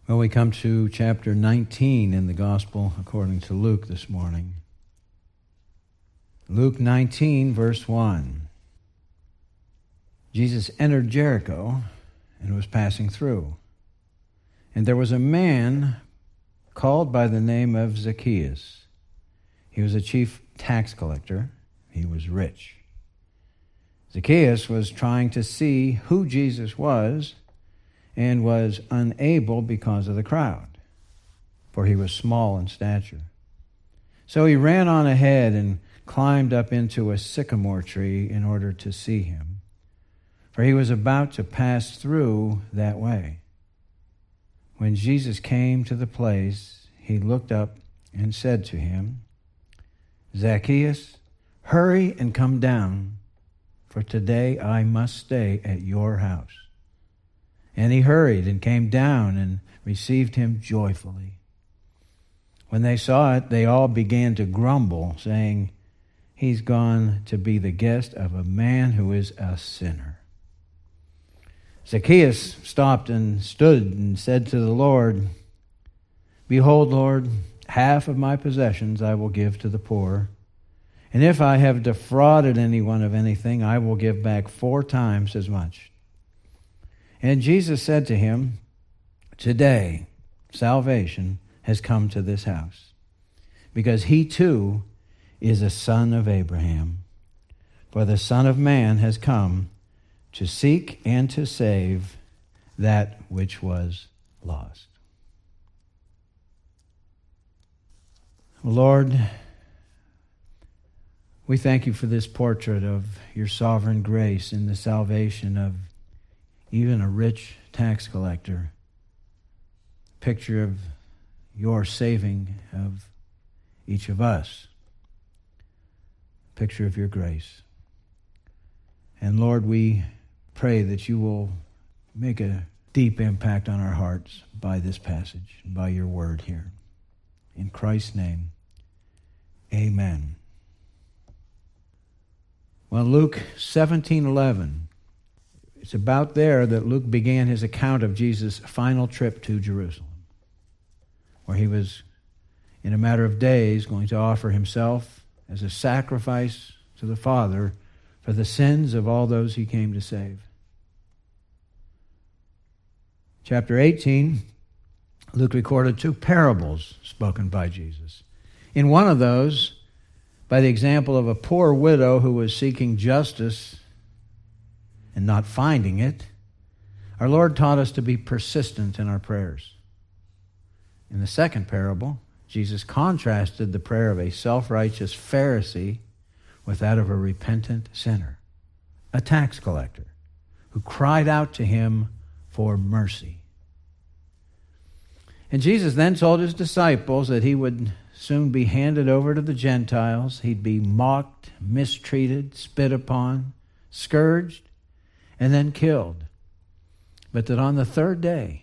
Well, we come to chapter 19 in the Gospel according to Luke this morning. Luke 19, verse 1. Jesus entered Jericho and was passing through. And there was a man called by the name of Zacchaeus. He was a chief tax collector. He was rich. Zacchaeus was trying to see who Jesus was and was unable because of the crowd, for he was small in stature. So he ran on ahead and climbed up into a sycamore tree in order to see him, for he was about to pass through that way. When Jesus came to the place, he looked up and said to him, "Zacchaeus, hurry and come down, for today I must stay at your house." And he hurried and came down and received him joyfully. When they saw it, they all began to grumble, saying, "He's gone to be the guest of a man who is a sinner." Zacchaeus stopped and stood and said to the Lord, "Behold, Lord, half of my possessions I will give to the poor. And if I have defrauded anyone of anything, I will give back 4 times as much." And Jesus said to him, "Today salvation has come to this house, because he too is a son of Abraham. For the Son of Man has come to seek and to save that which was lost." Lord, we thank you for this portrait of your sovereign grace in the salvation of even a rich tax collector. Picture of your saving of each of us. Picture of your grace. And Lord, we pray that you will make a deep impact on our hearts by this passage, by your word here. In Christ's name, amen. Well, Luke 17:11. It's about there that Luke began his account of Jesus' final trip to Jerusalem, where he was, in a matter of days, going to offer himself as a sacrifice to the Father for the sins of all those he came to save. Chapter 18, Luke recorded 2 parables spoken by Jesus. In one of those, by the example of a poor widow who was seeking justice and not finding it, our Lord taught us to be persistent in our prayers. In the second parable, Jesus contrasted the prayer of a self-righteous Pharisee with that of a repentant sinner, a tax collector, who cried out to him for mercy. And Jesus then told his disciples that he would soon be handed over to the Gentiles. He'd be mocked, mistreated, spit upon, scourged, and then killed. But that on the third day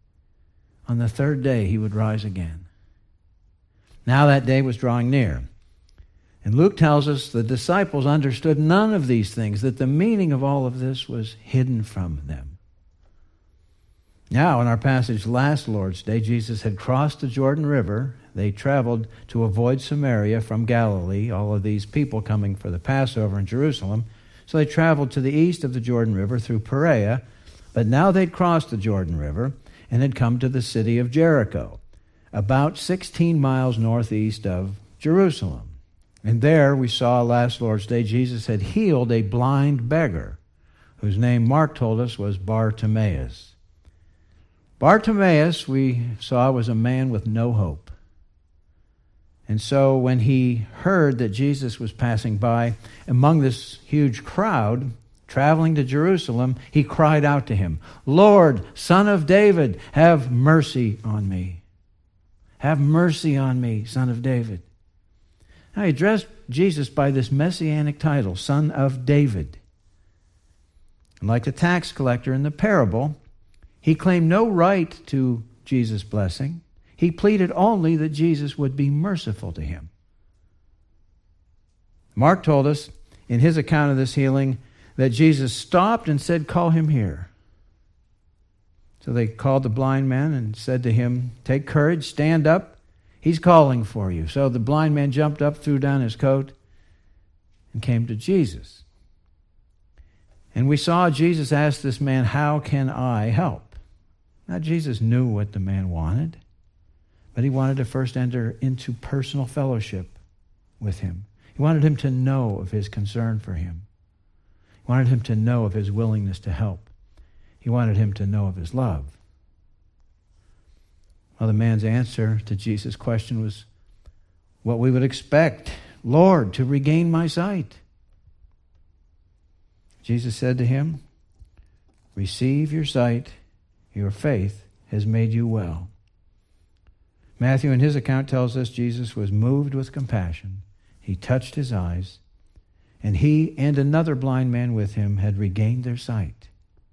he would rise again. Now that day was drawing near. And Luke tells us the disciples understood none of these things, that the meaning of all of this was hidden from them. Now, in our passage last Lord's Day, Jesus had crossed the Jordan River. They traveled to avoid Samaria from Galilee, all of these people coming for the Passover in Jerusalem. So they traveled to the east of the Jordan River through Perea, but now they'd crossed the Jordan River and had come to the city of Jericho, about 16 miles northeast of Jerusalem. And there we saw last Lord's Day, Jesus had healed a blind beggar, whose name Mark told us was Bartimaeus. Bartimaeus, we saw, was a man with no hope. And so when he heard that Jesus was passing by among this huge crowd traveling to Jerusalem, he cried out to him, "Lord, Son of David, have mercy on me. Have mercy on me, Son of David." Now he addressed Jesus by this messianic title, Son of David. And like the tax collector in the parable, he claimed no right to Jesus' blessing. He pleaded only that Jesus would be merciful to him. Mark told us in his account of this healing that Jesus stopped and said, "Call him here." So they called the blind man and said to him, "Take courage, stand up. He's calling for you." So the blind man jumped up, threw down his coat, and came to Jesus. And we saw Jesus ask this man, "How can I help?" Now, Jesus knew what the man wanted, but he wanted to first enter into personal fellowship with him. He wanted him to know of his concern for him. He wanted him to know of his willingness to help. He wanted him to know of his love. Well, the man's answer to Jesus' question was what we would expect: "Lord, to regain my sight." Jesus said to him, "Receive your sight. Your faith has made you well." Matthew, in his account, tells us Jesus was moved with compassion. He touched his eyes, and he and another blind man with him had regained their sight.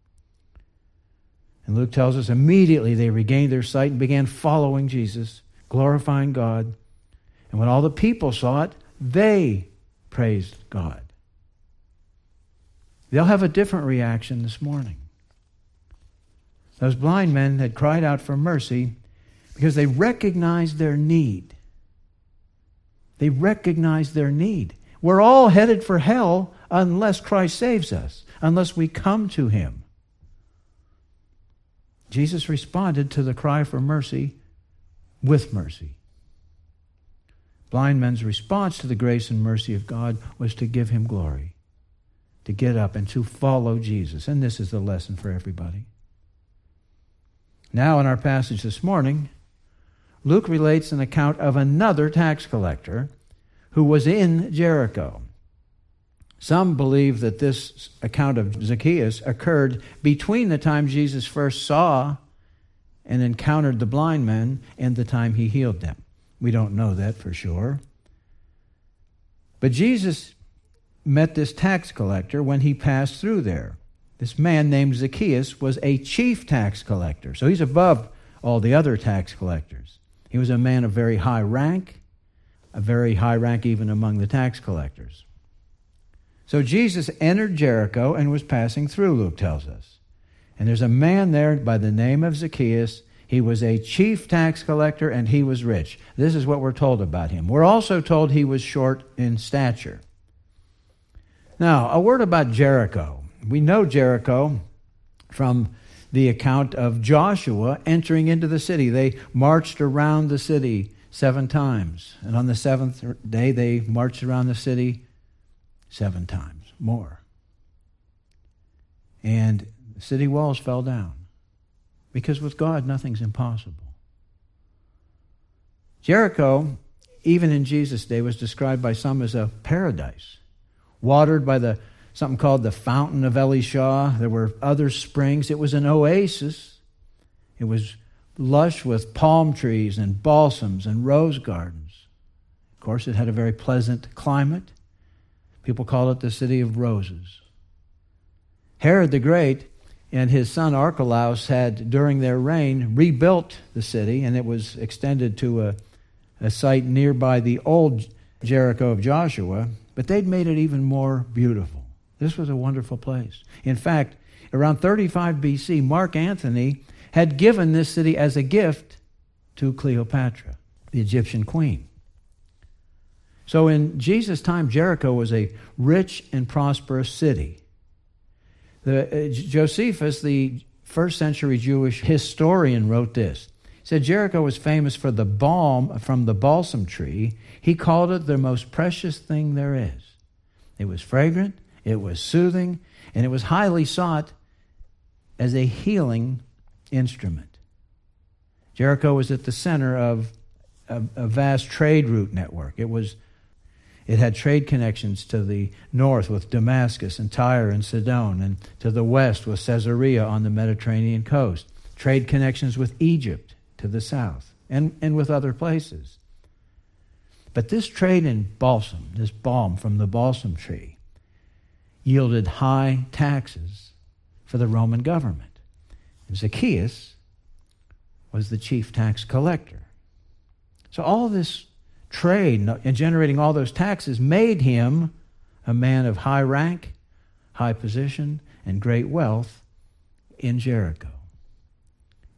And Luke tells us immediately they regained their sight and began following Jesus, glorifying God. And when all the people saw it, they praised God. They'll have a different reaction this morning. Those blind men had cried out for mercy because they recognized their need. They recognized their need. We're all headed for hell unless Christ saves us, unless we come to him. Jesus responded to the cry for mercy with mercy. Blind men's response to the grace and mercy of God was to give him glory, to get up and to follow Jesus. And this is the lesson for everybody. Now, in our passage this morning, Luke relates an account of another tax collector who was in Jericho. Some believe that this account of Zacchaeus occurred between the time Jesus first saw and encountered the blind men and the time he healed them. We don't know that for sure. But Jesus met this tax collector when he passed through there. This man named Zacchaeus was a chief tax collector, so he's above all the other tax collectors. He was a man of very high rank, a very high rank even among the tax collectors. So Jesus entered Jericho and was passing through, Luke tells us. And there's a man there by the name of Zacchaeus. He was a chief tax collector and he was rich. This is what we're told about him. We're also told he was short in stature. Now, a word about Jericho. We know Jericho from the account of Joshua entering into the city. They marched around the city 7 times. And on the 7th day, they marched around the city 7 times more. And the city walls fell down. Because with God, nothing's impossible. Jericho, even in Jesus' day, was described by some as a paradise, watered by something called the Fountain of Elisha. There were other springs. It was an oasis. It was lush with palm trees and balsams and rose gardens. Of course, it had a very pleasant climate. People call it the city of roses. Herod the Great and his son Archelaus had, during their reign, rebuilt the city, and it was extended to a site nearby the old Jericho of Joshua, but they'd made it even more beautiful. This was a wonderful place. In fact, around 35 BC, Mark Antony had given this city as a gift to Cleopatra, the Egyptian queen. So in Jesus' time, Jericho was a rich and prosperous city. Josephus, the first century Jewish historian, wrote this. He said Jericho was famous for the balm from the balsam tree. He called it the most precious thing there is. It was fragrant, it was soothing, and it was highly sought as a healing instrument. Jericho was at the center of a vast trade route network. It had trade connections to the north with Damascus and Tyre and Sidon, and to the west with Caesarea on the Mediterranean coast. Trade connections with Egypt to the south, and with other places. But this trade in balsam, this balm from the balsam tree, yielded high taxes for the Roman government. And Zacchaeus was the chief tax collector. So all this trade and generating all those taxes made him a man of high rank, high position, and great wealth in Jericho.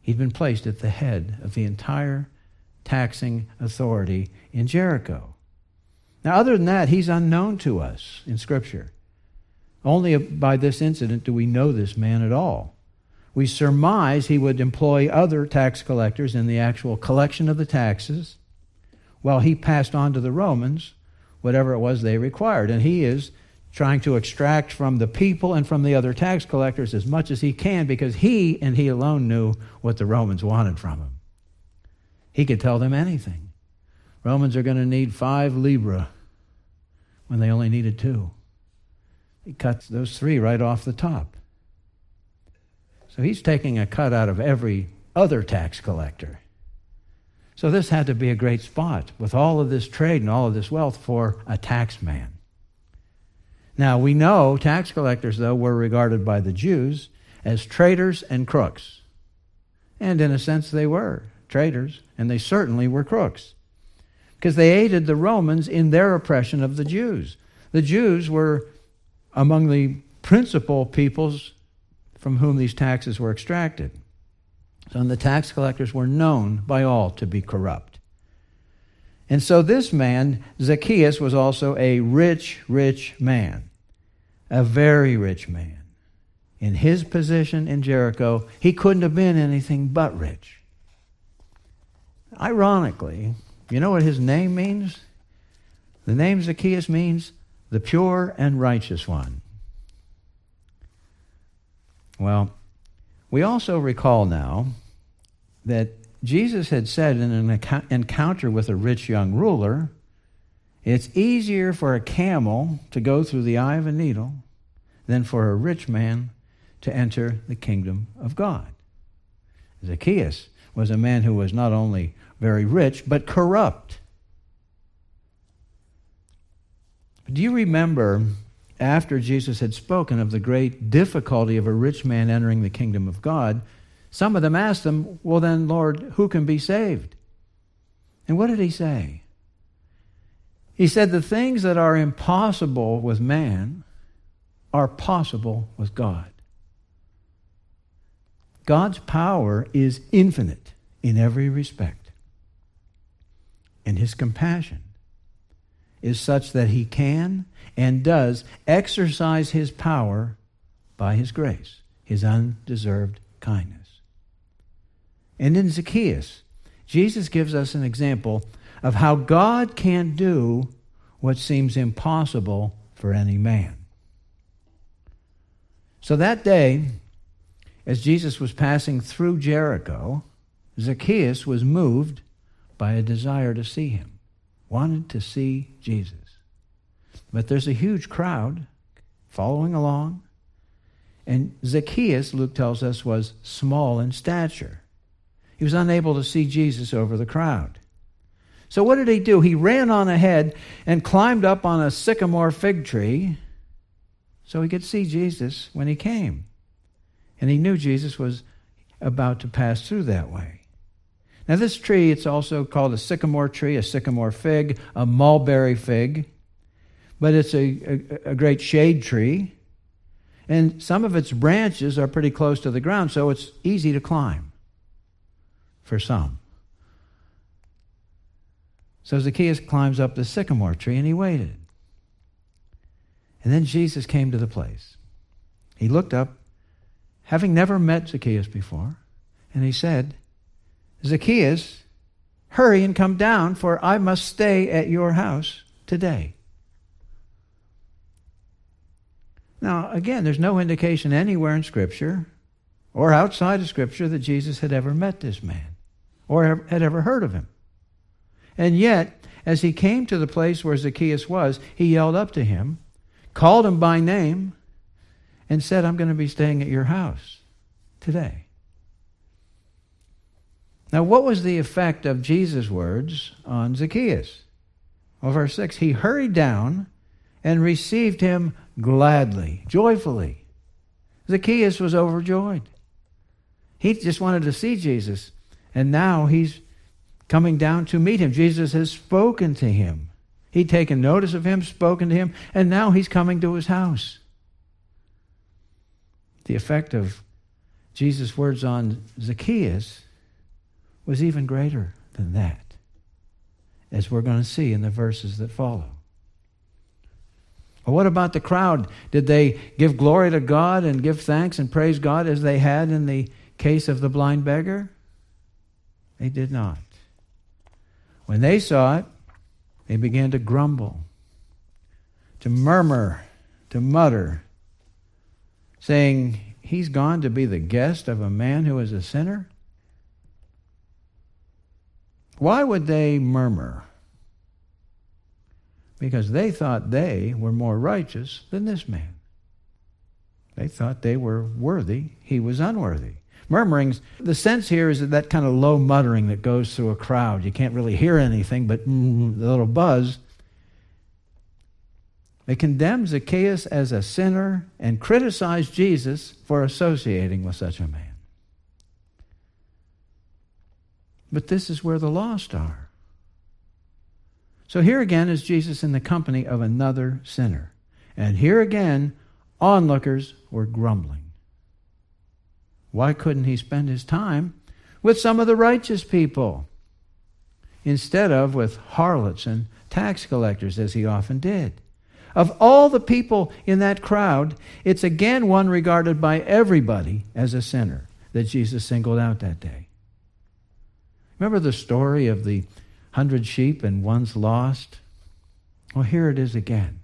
He'd been placed at the head of the entire taxing authority in Jericho. Now, other than that, he's unknown to us in Scripture. Only by this incident do we know this man at all. We surmise he would employ other tax collectors in the actual collection of the taxes, while he passed on to the Romans whatever it was they required. And he is trying to extract from the people and from the other tax collectors as much as he can, because he and he alone knew what the Romans wanted from him. He could tell them anything. Romans are going to need 5 libra when they only needed 2. He cuts those 3 right off the top. So he's taking a cut out of every other tax collector. So this had to be a great spot with all of this trade and all of this wealth for a tax man. Now, we know tax collectors, though, were regarded by the Jews as traitors and crooks. And in a sense, they were traitors, and they certainly were crooks, because they aided the Romans in their oppression of the Jews. The Jews were among the principal peoples from whom these taxes were extracted. So the tax collectors were known by all to be corrupt. And so this man, Zacchaeus, was also a rich, rich man, a very rich man. In his position in Jericho, he couldn't have been anything but rich. Ironically, you know what his name means? The name Zacchaeus means the pure and righteous one. Well, we also recall now that Jesus had said in an encounter with a rich young ruler, it's easier for a camel to go through the eye of a needle than for a rich man to enter the kingdom of God. Zacchaeus was a man who was not only very rich, but corrupt. Do you remember, after Jesus had spoken of the great difficulty of a rich man entering the kingdom of God, some of them asked him, well then, Lord, who can be saved? And what did he say? He said, the things that are impossible with man are possible with God. God's power is infinite in every respect. And his compassion is such that he can and does exercise his power by his grace, his undeserved kindness. And in Zacchaeus, Jesus gives us an example of how God can do what seems impossible for any man. So that day, as Jesus was passing through Jericho, Zacchaeus was moved by a desire to see him, wanted to see Jesus. But there's a huge crowd following along, and Zacchaeus, Luke tells us, was small in stature. He was unable to see Jesus over the crowd. So what did he do? He ran on ahead and climbed up on a sycamore fig tree so he could see Jesus when he came. And he knew Jesus was about to pass through that way. Now this tree, it's also called a sycamore tree, a sycamore fig, a mulberry fig. But it's a great shade tree. And some of its branches are pretty close to the ground, so it's easy to climb for some. So Zacchaeus climbs up the sycamore tree and he waited. And then Jesus came to the place. He looked up, having never met Zacchaeus before, and he said, Zacchaeus, hurry and come down, for I must stay at your house today. Now, again, there's no indication anywhere in Scripture or outside of Scripture that Jesus had ever met this man or had ever heard of him. And yet, as he came to the place where Zacchaeus was, he yelled up to him, called him by name, and said, I'm going to be staying at your house today. Now, what was the effect of Jesus' words on Zacchaeus? Well, verse 6, he hurried down and received him gladly, joyfully. Zacchaeus was overjoyed. He just wanted to see Jesus, and now he's coming down to meet him. Jesus has spoken to him. He'd taken notice of him, spoken to him, and now he's coming to his house. The effect of Jesus' words on Zacchaeus was even greater than that, as we're going to see in the verses that follow. Well, what about the crowd? Did they give glory to God and give thanks and praise God as they had in the case of the blind beggar? They did not. When they saw it, they began to grumble, to murmur, to mutter, saying, "He's gone to be the guest of a man who is a sinner?" Why would they murmur? Because they thought they were more righteous than this man. They thought they were worthy. He was unworthy. Murmuring, the sense here is that kind of low muttering that goes through a crowd. You can't really hear anything, but the little buzz. They condemned Zacchaeus as a sinner and criticized Jesus for associating with such a man. But this is where the lost are. So here again is Jesus in the company of another sinner. And here again, onlookers were grumbling. Why couldn't he spend his time with some of the righteous people instead of with harlots and tax collectors, as he often did? Of all the people in that crowd, it's again one regarded by everybody as a sinner that Jesus singled out that day. Remember the story of the 100 sheep and one's lost? Well, here it is again.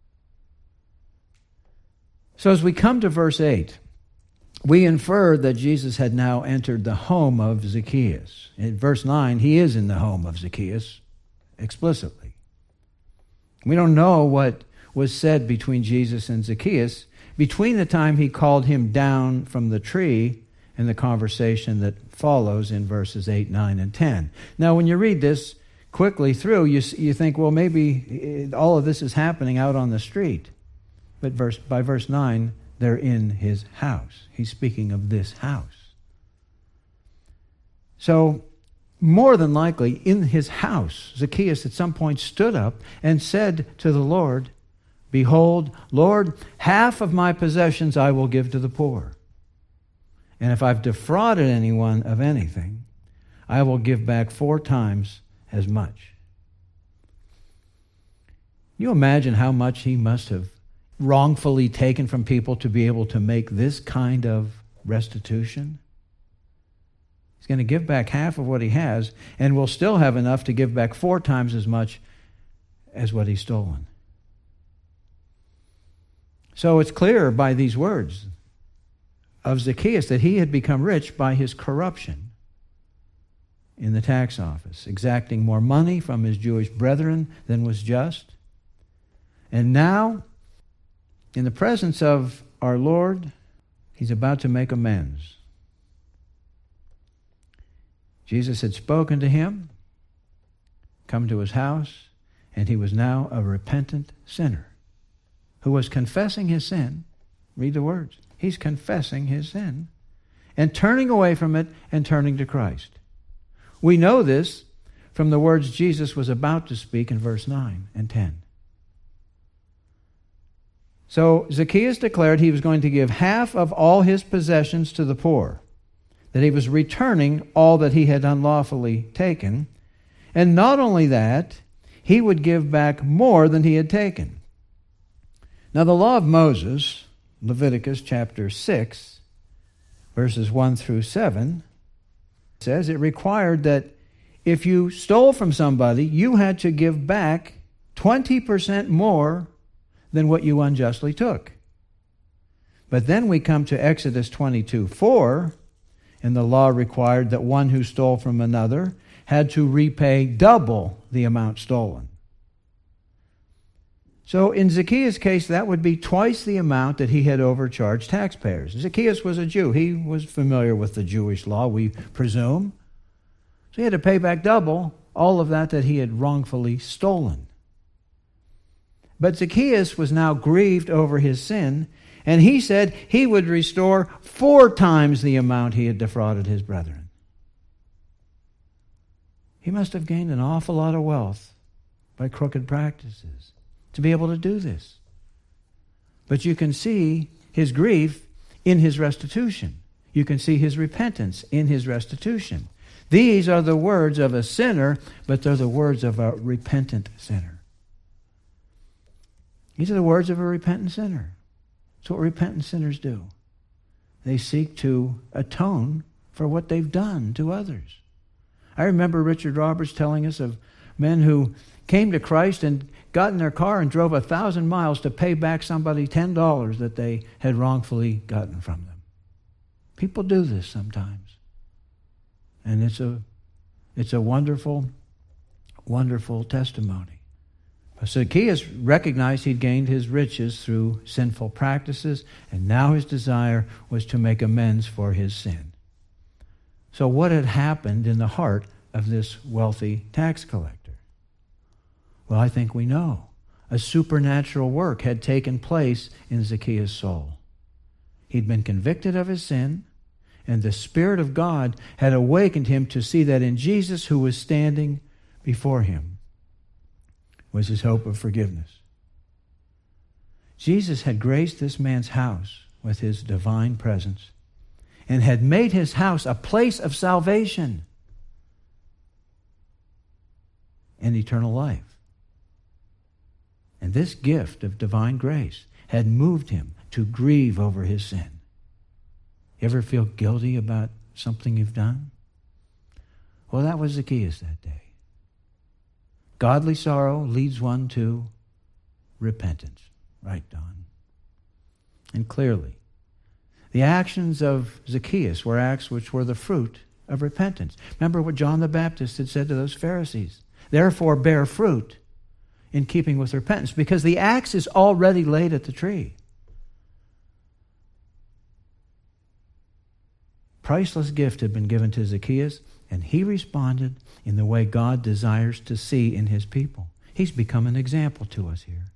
So as we come to verse 8, we infer that Jesus had now entered the home of Zacchaeus. In verse 9, he is in the home of Zacchaeus explicitly. We don't know what was said between Jesus and Zacchaeus between the time he called him down from the tree and the conversation that follows in verses 8, 9, and 10. Now, when you read this quickly through, you think, well, maybe all of this is happening out on the street. But by verse 9, they're in his house. He's speaking of this house. So, more than likely, in his house, Zacchaeus at some point stood up and said to the Lord, "Behold, Lord, half of my possessions I will give to the poor. And if I've defrauded anyone of anything, I will give back 4 times as much." You imagine how much he must have wrongfully taken from people to be able to make this kind of restitution? He's going to give back half of what he has and will still have enough to give back 4 times as much as what he's stolen. So it's clear by these words of Zacchaeus that he had become rich by his corruption in the tax office, exacting more money from his Jewish brethren than was just. And now, in the presence of our Lord, he's about to make amends. Jesus had spoken to him, come to his house, and he was now a repentant sinner who was confessing his sin. Read the words. He's confessing his sin and turning away from it and turning to Christ. We know this from the words Jesus was about to speak in verse 9 and 10. So Zacchaeus declared he was going to give half of all his possessions to the poor, that he was returning all that he had unlawfully taken, and not only that, he would give back more than he had taken. Now the law of Moses, Leviticus chapter 6, verses 1 through 7, says it required that if you stole from somebody, you had to give back 20% more than what you unjustly took. But then we come to Exodus 22:4, and the law required that one who stole from another had to repay double the amount stolen. So in Zacchaeus' case, that would be twice the amount that he had overcharged taxpayers. Zacchaeus was a Jew. He was familiar with the Jewish law, we presume. So he had to pay back double all of that he had wrongfully stolen. But Zacchaeus was now grieved over his sin, and he said he would restore 4 times the amount he had defrauded his brethren. He must have gained an awful lot of wealth by crooked practices to be able to do this. But you can see his grief in his restitution. you can see his repentance in his restitution. These are the words of a sinner, but they're the words of a repentant sinner. These are the words of a repentant sinner. That's what repentant sinners do. They seek to atone for what they've done to others. I remember Richard Roberts telling us of men who came to Christ and got in their car and drove 1,000 miles to pay back somebody $10 that they had wrongfully gotten from them. People do this sometimes. And it's a wonderful, wonderful testimony. But Zacchaeus recognized he'd gained his riches through sinful practices, and now his desire was to make amends for his sin. So what had happened in the heart of this wealthy tax collector? Well, I think we know. A supernatural work had taken place in Zacchaeus' soul. He'd been convicted of his sin, and the Spirit of God had awakened him to see that in Jesus, who was standing before him, was his hope of forgiveness. Jesus had graced this man's house with his divine presence and had made his house a place of salvation and eternal life. And this gift of divine grace had moved him to grieve over his sin. You ever feel guilty about something you've done? Well, that was Zacchaeus that day. Godly sorrow leads one to repentance. Right, Don? And clearly, the actions of Zacchaeus were acts which were the fruit of repentance. Remember what John the Baptist had said to those Pharisees. Therefore, bear fruit in keeping with repentance, because the axe is already laid at the tree. Priceless gift had been given to Zacchaeus, and he responded in the way God desires to see in his people. He's become an example to us here.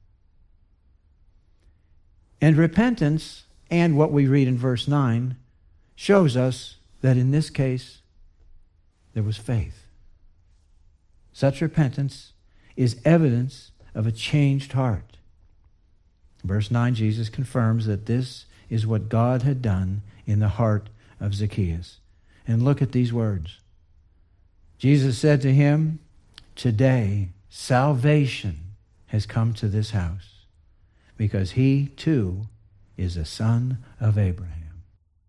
And repentance, and what we read in verse 9, shows us that in this case, there was faith. Such repentance is evidence of a changed heart. Verse 9, Jesus confirms that this is what God had done in the heart of Zacchaeus. And look at these words. Jesus said to him, "Today salvation has come to this house, because he too is a son of Abraham."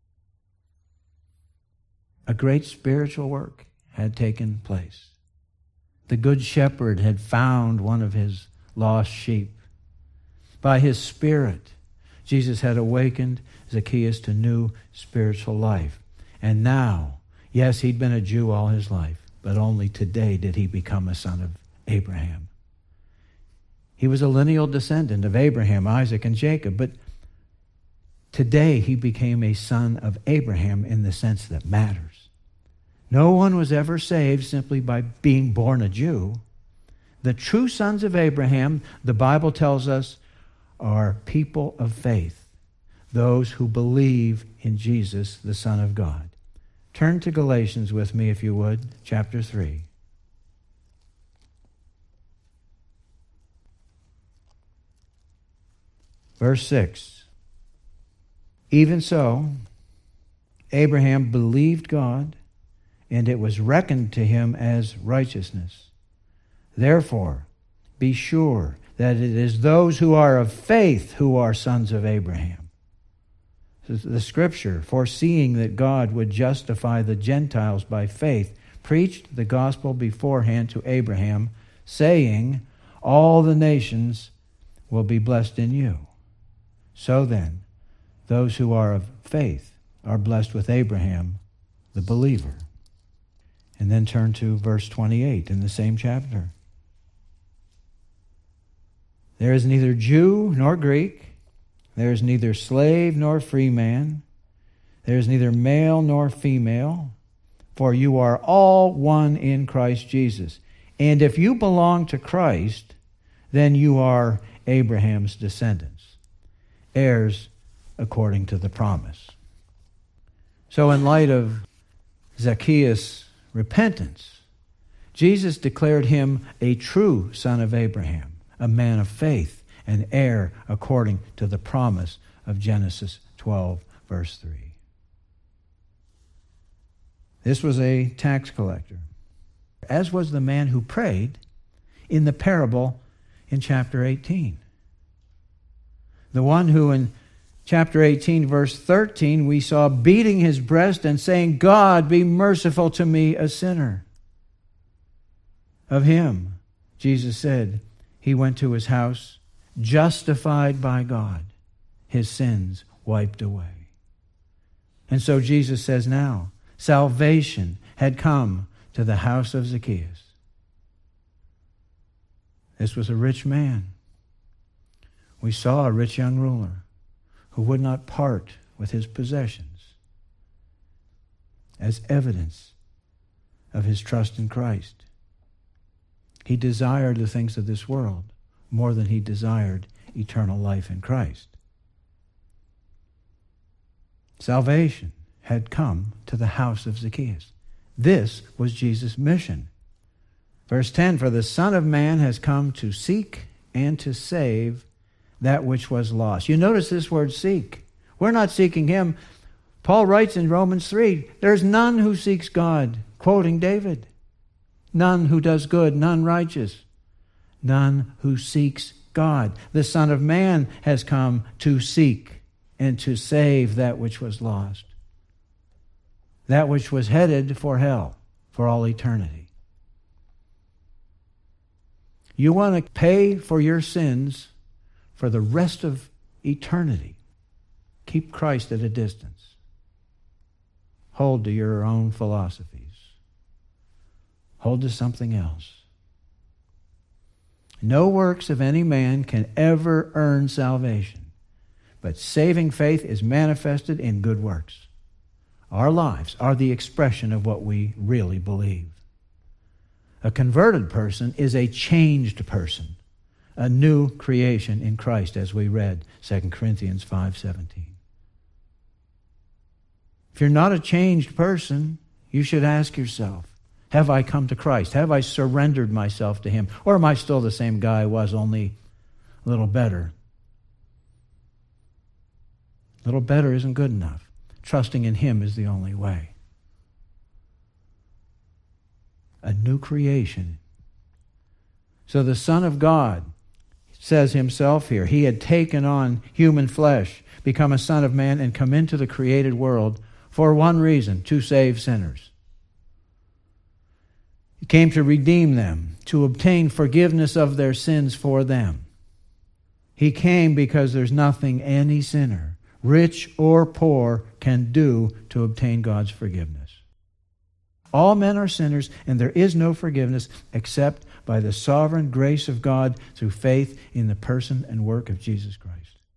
A great spiritual work had taken place. The good shepherd had found one of his lost sheep. By his Spirit, Jesus had awakened Zacchaeus to new spiritual life. And now, yes, he'd been a Jew all his life, but only today did he become a son of Abraham. He was a lineal descendant of Abraham, Isaac, and Jacob, but today he became a son of Abraham in the sense that matters. No one was ever saved simply by being born a Jew. The true sons of Abraham, the Bible tells us, are people of faith, those who believe in Jesus, the Son of God. Turn to Galatians with me, if you would, chapter 3. Verse 6. Even so, Abraham believed God, and it was reckoned to him as righteousness. Therefore, be sure that it is those who are of faith who are sons of Abraham. The Scripture, foreseeing that God would justify the Gentiles by faith, preached the gospel beforehand to Abraham, saying, "All the nations will be blessed in you." So then, those who are of faith are blessed with Abraham, the believer. And then turn to verse 28 in the same chapter. There is neither Jew nor Greek. There is neither slave nor free man. There is neither male nor female. For you are all one in Christ Jesus. And if you belong to Christ, then you are Abraham's descendants, heirs according to the promise. So in light of Zacchaeus' repentance, Jesus declared him a true son of Abraham, a man of faith, an heir according to the promise of Genesis 12, verse 3. This was a tax collector, as was the man who prayed in the parable in chapter 18. The one who in chapter 18, verse 13, we saw beating his breast and saying, God, be merciful to me, a sinner. Of him, Jesus said, he went to his house, justified by God, his sins wiped away. And so Jesus says now, salvation had come to the house of Zacchaeus. This was a rich man. We saw a rich young ruler who would not part with his possessions as evidence of his trust in Christ. He desired the things of this world more than he desired eternal life in Christ. Salvation had come to the house of Zacchaeus. This was Jesus' mission. Verse 10, for the Son of Man has come to seek and to save that which was lost. You notice this word seek. We're not seeking him. Paul writes in Romans 3, there's none who seeks God, quoting David. None who does good, none righteous. None who seeks God. The Son of Man has come to seek and to save that which was lost. That which was headed for hell for all eternity. You want to pay for your sins for the rest of eternity. Keep Christ at a distance. Hold to your own philosophies. Hold to something else. No works of any man can ever earn salvation, but saving faith is manifested in good works. Our lives are the expression of what we really believe. A converted person is a changed person, a new creation in Christ, as we read 2 Corinthians 5:17. If you're not a changed person, you should ask yourself, have I come to Christ? Have I surrendered myself to him? Or am I still the same guy I was, only a little better? A little better isn't good enough. Trusting in him is the only way. A new creation. So the Son of God says himself here, he had taken on human flesh, become a Son of Man, and come into the created world for one reason, to save sinners. He came to redeem them, to obtain forgiveness of their sins for them. He came because there's nothing any sinner, rich or poor, can do to obtain God's forgiveness. All men are sinners, and there is no forgiveness except by the sovereign grace of God through faith in the person and work of Jesus Christ.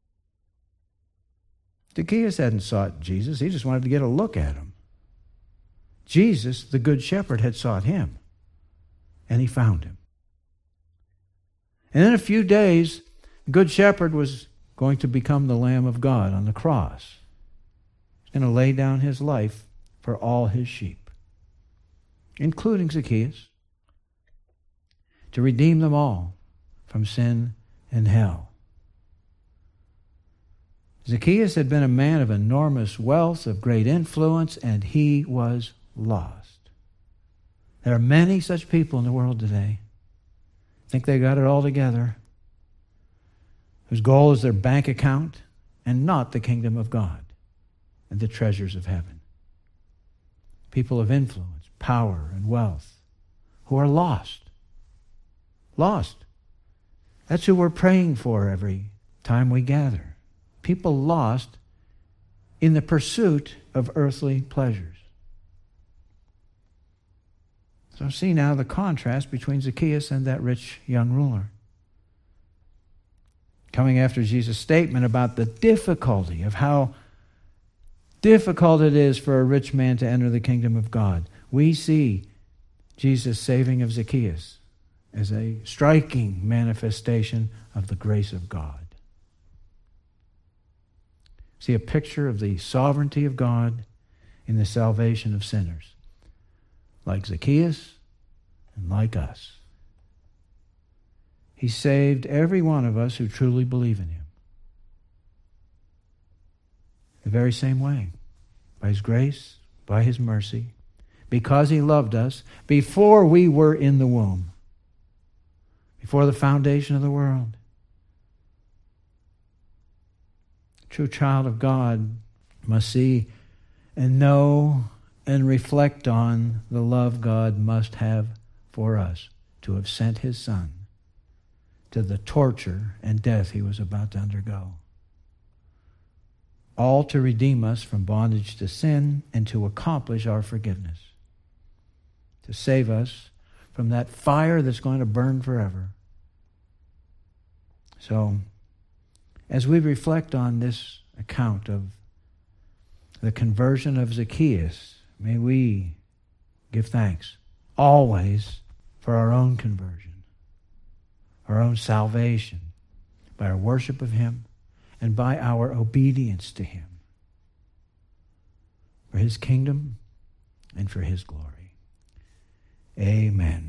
Zacchaeus hadn't sought Jesus. He just wanted to get a look at him. Jesus, the Good Shepherd, had sought him, and he found him. And in a few days, the Good Shepherd was going to become the Lamb of God on the cross. He's going to lay down his life for all his sheep, including Zacchaeus, to redeem them all from sin and hell. Zacchaeus had been a man of enormous wealth, of great influence, and he was lost. There are many such people in the world today. Think they got it all together, whose goal is their bank account and not the kingdom of God and the treasures of heaven. People of influence, power, and wealth who are lost. Lost. That's who we're praying for every time we gather. People lost in the pursuit of earthly pleasures. So see now the contrast between Zacchaeus and that rich young ruler. Coming after Jesus' statement about the difficulty of how difficult it is for a rich man to enter the kingdom of God, we see Jesus' saving of Zacchaeus as a striking manifestation of the grace of God. See a picture of the sovereignty of God in the salvation of sinners, like Zacchaeus and like us. He saved every one of us who truly believe in him. The very same way, by his grace, by his mercy, because he loved us before we were in the womb, before the foundation of the world. A true child of God must see and know and reflect on the love God must have for us to have sent his Son to the torture and death he was about to undergo. All to redeem us from bondage to sin and to accomplish our forgiveness, to save us from that fire that's going to burn forever. So, as we reflect on this account of the conversion of Zacchaeus, may we give thanks always for our own conversion, our own salvation, by our worship of him and by our obedience to him, for his kingdom and for his glory. Amen.